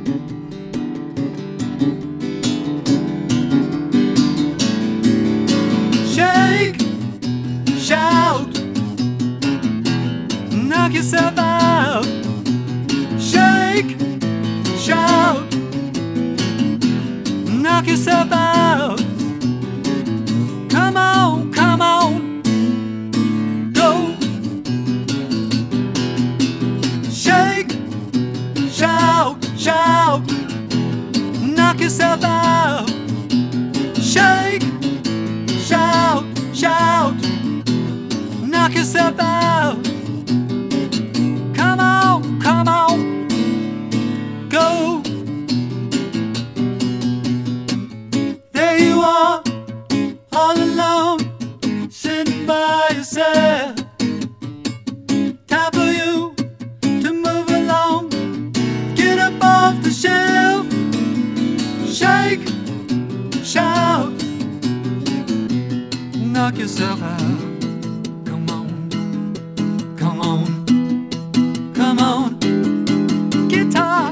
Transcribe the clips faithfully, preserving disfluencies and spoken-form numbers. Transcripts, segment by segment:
Shake, shout, knock yourself out. Shake, shout, knock yourself out. Come on, come on, go. Shake, shout, shout, knock yourself out. Shake, shout, shout, knock yourself out. Come on, come on, go. There you are, all alone, sitting by yourself. Time for you to move along, get up off the shelf. Shake, shout, knock yourself out. Come on, come on, come on, guitar.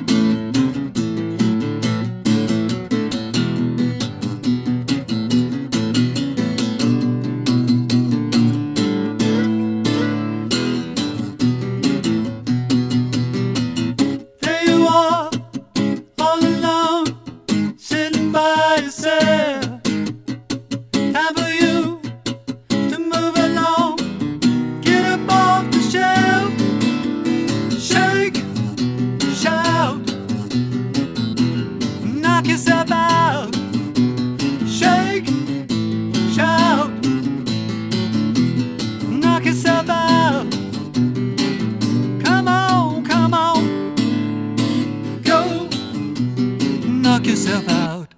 There you are, all alone, sitting by yourself. Time for you to move along, get up off the shelf. Shake, shout, knock yourself out. Shake, shout, knock yourself out. Come on, come on, go, knock yourself out.